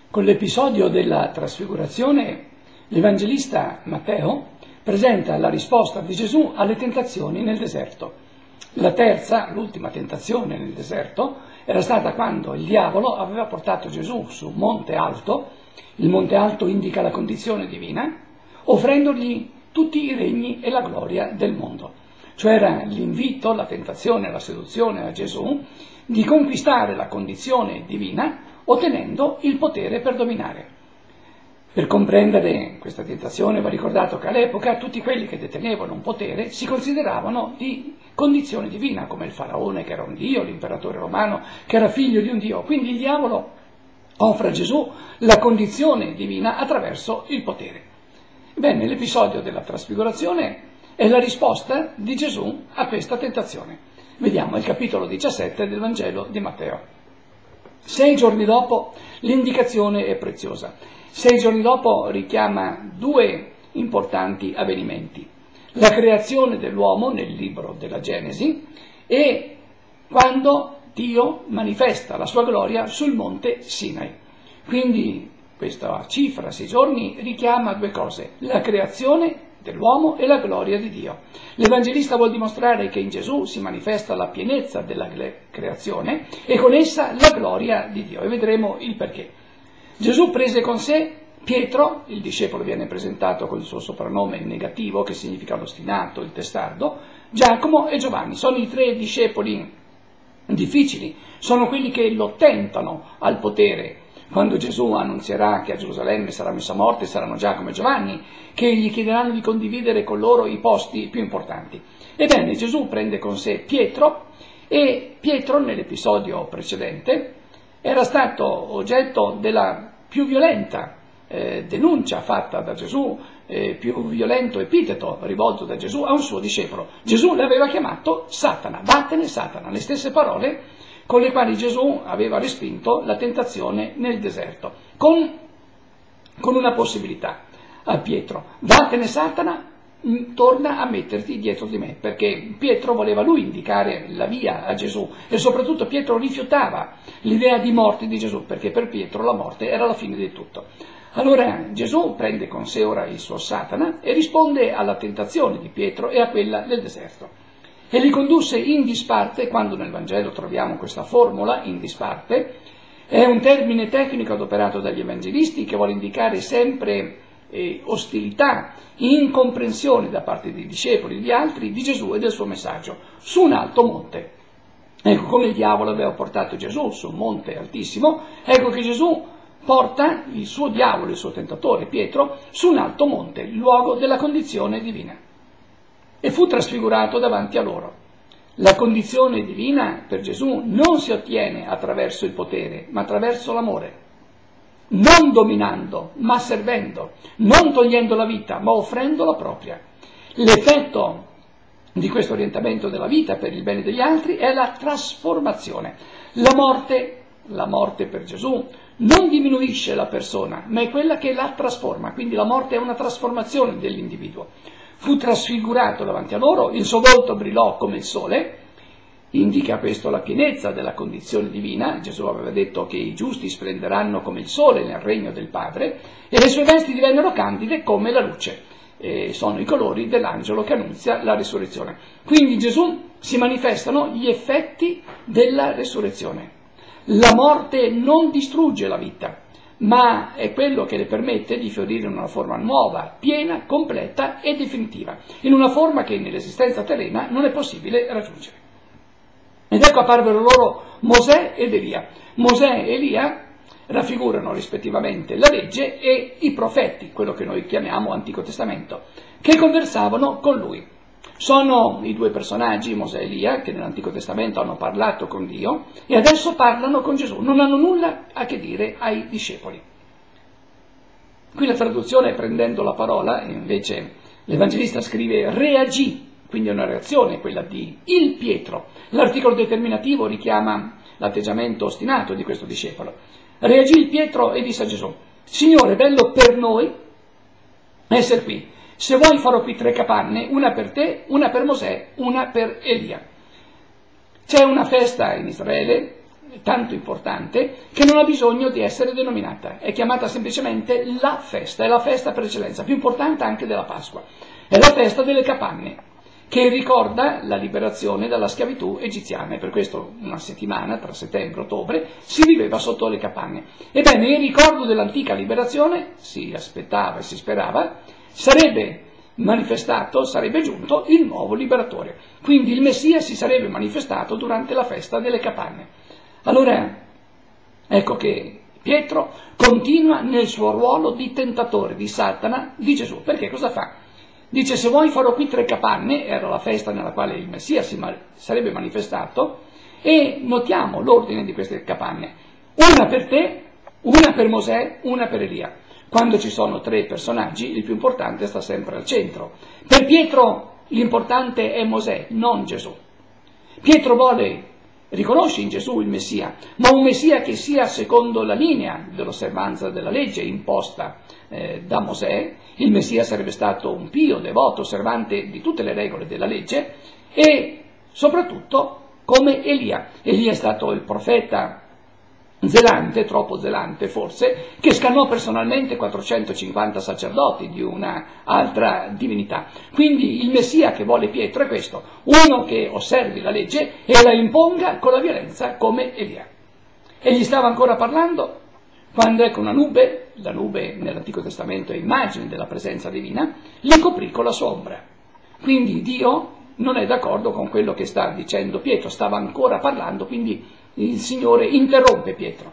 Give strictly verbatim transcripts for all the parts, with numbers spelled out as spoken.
Con l'episodio della trasfigurazione, l'Evangelista Matteo presenta la risposta di Gesù alle tentazioni nel deserto. La terza, l'ultima tentazione nel deserto, era stata quando il diavolo aveva portato Gesù su un monte alto. Il monte alto indica la condizione divina, offrendogli tutti i regni e la gloria del mondo. Cioè era l'invito, la tentazione, la seduzione a Gesù di conquistare la condizione divina ottenendo il potere per dominare. Per comprendere questa tentazione va ricordato che all'epoca tutti quelli che detenevano un potere si consideravano di condizione divina, come il faraone che era un dio, l'imperatore romano che era figlio di un dio. Quindi il diavolo offre a Gesù la condizione divina attraverso il potere. Bene, l'episodio della trasfigurazione è la risposta di Gesù a questa tentazione. Vediamo il capitolo diciassette del Vangelo di Matteo. Sei giorni dopo l'indicazione è preziosa. Sei giorni dopo richiama due importanti avvenimenti. La creazione dell'uomo nel libro della Genesi e quando Dio manifesta la sua gloria sul monte Sinai. Quindi questa cifra, sei giorni, richiama due cose: la creazione dell'uomo e la gloria di Dio. L'Evangelista vuol dimostrare che in Gesù si manifesta la pienezza della creazione e con essa la gloria di Dio, e vedremo il perché. Gesù prese con sé Pietro, il discepolo viene presentato con il suo soprannome negativo che significa l'ostinato, il testardo, Giacomo e Giovanni. Sono i tre discepoli difficili, sono quelli che lo tentano al potere. Quando Gesù annunzierà che a Gerusalemme sarà messa a morte, saranno Giacomo e Giovanni che gli chiederanno di condividere con loro i posti più importanti. Ebbene, Gesù prende con sé Pietro, e Pietro nell'episodio precedente era stato oggetto della più violenta eh, denuncia fatta da Gesù, eh, più violento epiteto rivolto da Gesù a un suo discepolo. Gesù l'aveva chiamato Satana, vattene Satana, le stesse parole con le quali Gesù aveva respinto la tentazione nel deserto, con, con una possibilità a Pietro: vattene Satana, torna a metterti dietro di me, perché Pietro voleva lui indicare la via a Gesù e soprattutto Pietro rifiutava l'idea di morte di Gesù, perché per Pietro la morte era la fine di tutto. Allora Gesù prende con sé ora il suo Satana e risponde alla tentazione di Pietro e a quella del deserto. E li condusse in disparte. Quando nel Vangelo troviamo questa formula, in disparte, è un termine tecnico adoperato dagli evangelisti che vuole indicare sempre eh, ostilità, incomprensione da parte dei discepoli, di altri, di Gesù e del suo messaggio, su un alto monte. Ecco come il diavolo aveva portato Gesù su un monte altissimo, ecco che Gesù porta il suo diavolo, il suo tentatore Pietro, su un alto monte, il luogo della condizione divina. E fu trasfigurato davanti a loro. La condizione divina per Gesù non si ottiene attraverso il potere, ma attraverso l'amore. Non dominando, ma servendo, non togliendo la vita, ma offrendo la propria. L'effetto di questo orientamento della vita per il bene degli altri è la trasformazione. La morte, la morte per Gesù non diminuisce la persona, ma è quella che la trasforma. Quindi la morte è una trasformazione dell'individuo. Fu trasfigurato davanti a loro, il suo volto brillò come il sole, indica questo la pienezza della condizione divina. Gesù aveva detto che i giusti splenderanno come il sole nel regno del Padre, e le sue vesti divennero candide come la luce. E sono i colori dell'angelo che annunzia la risurrezione. Quindi in Gesù si manifestano gli effetti della risurrezione. La morte non distrugge la vita, ma è quello che le permette di fiorire in una forma nuova, piena, completa e definitiva, in una forma che nell'esistenza terrena non è possibile raggiungere. Ed ecco apparvero loro Mosè ed Elia. Mosè e Elia raffigurano rispettivamente la legge e i profeti, quello che noi chiamiamo Antico Testamento, che conversavano con lui. Sono i due personaggi, Mosè e Elia, che nell'Antico Testamento hanno parlato con Dio e adesso parlano con Gesù, non hanno nulla a che dire ai discepoli. Qui la traduzione, prendendo la parola, invece l'Evangelista scrive reagì, quindi è una reazione quella di il Pietro. L'articolo determinativo richiama l'atteggiamento ostinato di questo discepolo. Reagì il Pietro e disse a Gesù: Signore, è bello per noi essere qui. Se vuoi farò qui tre capanne, una per te, una per Mosè, una per Elia. C'è una festa in Israele tanto importante che non ha bisogno di essere denominata, è chiamata semplicemente la festa, è la festa per eccellenza, più importante anche della Pasqua, è la festa delle capanne, che ricorda la liberazione dalla schiavitù egiziana, e per questo una settimana, tra settembre e ottobre, si viveva sotto le capanne. Ebbene, in ricordo dell'antica liberazione, si aspettava e si sperava, sarebbe manifestato, sarebbe giunto il nuovo liberatore. Quindi il Messia si sarebbe manifestato durante la festa delle capanne. Allora, ecco che Pietro continua nel suo ruolo di tentatore di Satana di Gesù. Perché cosa fa? Dice: se vuoi farò qui tre capanne, era la festa nella quale il Messia si ma- sarebbe manifestato, e notiamo l'ordine di queste capanne: una per te, una per Mosè, una per Elia. Quando ci sono tre personaggi, il più importante sta sempre al centro. Per Pietro l'importante è Mosè, non Gesù. Pietro vuole, riconosce in Gesù il Messia, ma un Messia che sia secondo la linea dell'osservanza della legge imposta eh, da Mosè. Il Messia sarebbe stato un pio, devoto, osservante di tutte le regole della legge, e soprattutto come Elia. Elia è stato il profeta zelante, troppo zelante forse, che scannò personalmente quattrocentocinquanta sacerdoti di una altra divinità. Quindi il Messia che vuole Pietro è questo: uno che osservi la legge e la imponga con la violenza come Elia. E gli stava ancora parlando quando ecco una nube, la nube nell'Antico Testamento è immagine della presenza divina, li coprì con la sua ombra. Quindi Dio non è d'accordo con quello che sta dicendo Pietro, stava ancora parlando, quindi il Signore interrompe Pietro.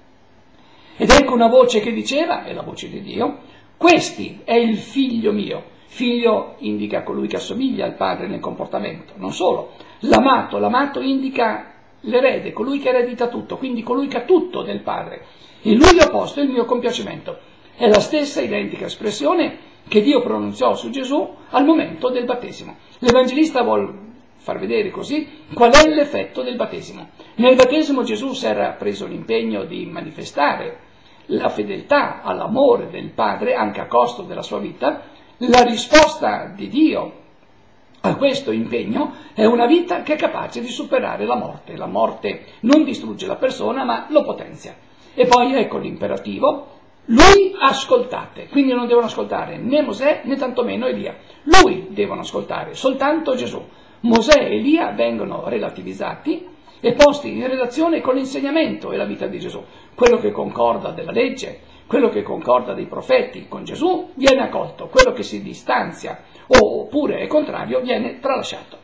Ed ecco una voce che diceva, è la voce di Dio: questi è il figlio mio. Figlio indica colui che assomiglia al padre nel comportamento. Non solo, l'amato, l'amato indica l'erede, colui che eredita tutto, quindi colui che ha tutto del padre. In lui ho posto il mio compiacimento. È la stessa identica espressione che Dio pronunziò su Gesù al momento del battesimo. L'Evangelista vuol far vedere così qual è l'effetto del battesimo. Nel battesimo Gesù si era preso l'impegno di manifestare la fedeltà all'amore del Padre anche a costo della sua vita. La risposta di Dio a questo impegno è una vita che è capace di superare la morte. La morte non distrugge la persona, ma lo potenzia. E poi ecco l'imperativo: lui ascoltate. Quindi non devono ascoltare né Mosè né tantomeno Elia. Lui devono ascoltare, soltanto Gesù. Mosè e Elia vengono relativizzati e posti in relazione con l'insegnamento e la vita di Gesù. Quello che concorda della legge, quello che concorda dei profeti con Gesù viene accolto, quello che si distanzia oppure è contrario viene tralasciato.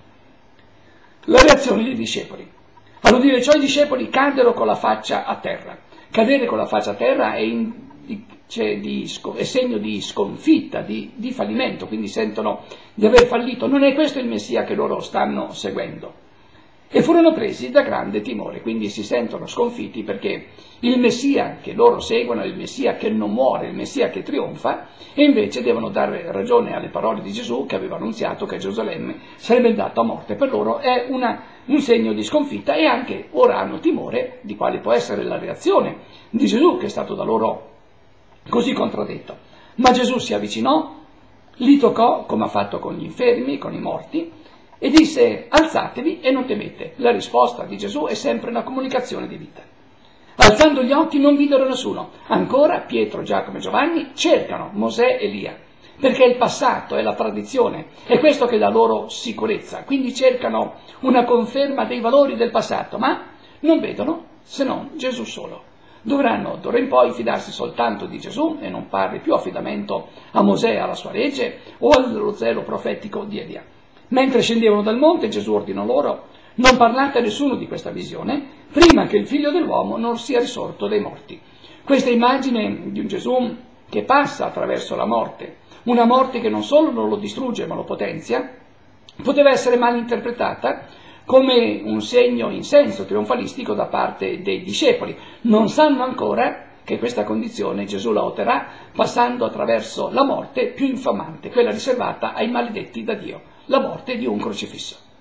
La reazione dei discepoli. All'udire ciò i discepoli caddero con la faccia a terra. Cadere con la faccia a terra è, in, cioè di, è segno di sconfitta, di, di fallimento, quindi sentono di aver fallito. Non è questo il Messia che loro stanno seguendo. E furono presi da grande timore, quindi si sentono sconfitti perché il Messia che loro seguono è il Messia che non muore, il Messia che trionfa, e invece devono dare ragione alle parole di Gesù che aveva annunziato che Gerusalemme sarebbe dato a morte. Per loro è una, un segno di sconfitta, e anche ora hanno timore di quale può essere la reazione di Gesù, che è stato da loro così contraddetto. Ma Gesù si avvicinò, li toccò come ha fatto con gli infermi, con i morti, e disse: alzatevi e non temete. La risposta di Gesù è sempre una comunicazione di vita. Alzando gli occhi non videro nessuno. Ancora Pietro, Giacomo e Giovanni cercano Mosè e Elia, perché il passato è la tradizione, è questo che dà loro sicurezza. Quindi cercano una conferma dei valori del passato, ma non vedono se non Gesù solo. Dovranno d'ora in poi fidarsi soltanto di Gesù e non fare più affidamento a Mosè, alla sua legge o allo zelo profetico di Elia. Mentre scendevano dal monte, Gesù ordinò loro: non parlate a nessuno di questa visione, prima che il figlio dell'uomo non sia risorto dai morti. Questa immagine di un Gesù che passa attraverso la morte, una morte che non solo non lo distrugge ma lo potenzia, poteva essere mal interpretata come un segno in senso trionfalistico da parte dei discepoli. Non sanno ancora che questa condizione Gesù la otterrà passando attraverso la morte più infamante, quella riservata ai maledetti da Dio, la morte di un crocifisso.